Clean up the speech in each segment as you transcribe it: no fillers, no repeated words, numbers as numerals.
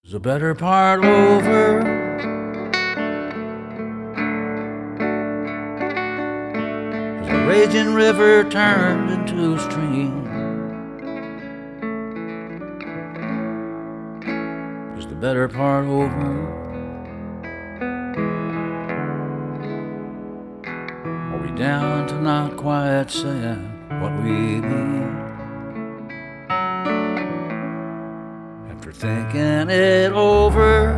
Is the better part over? Has the raging river turned into a stream? Is the better part over? Are we down to not quite saying what we mean? After thinking it over,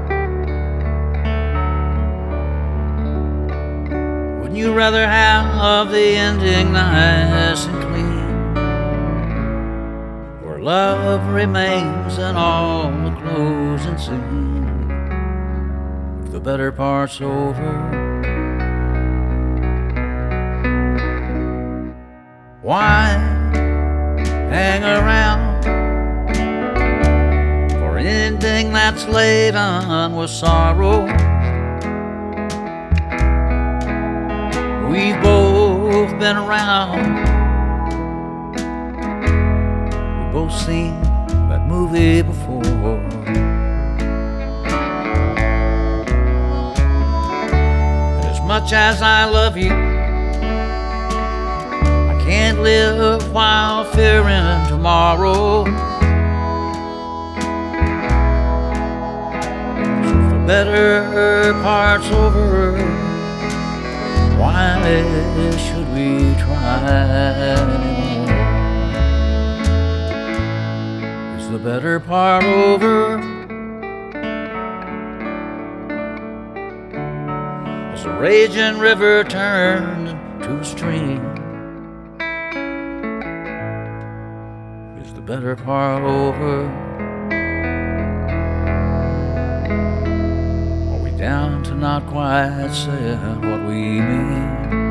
wouldn't you rather have the ending nice and clean, where love remains in all the closing scene? If the better part's over, why hang around for anything that's laden with sorrow? We've both been around, we've both seen that movie before. And as much as I love you, I can't live while fearing tomorrow. So if the better part's over, why should we try anymore? Is the better part over? Has the raging river turned into a stream? Is the better part over? Are we down to not quite saying what we mean?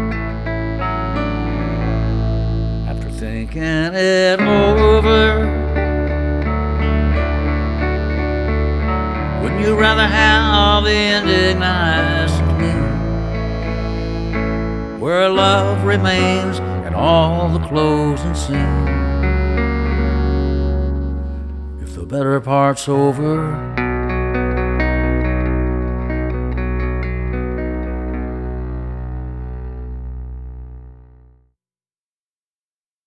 After thinking it over, wouldn't you rather have the ending nice and clean, where love remains in all the closing scene? If the better part's over,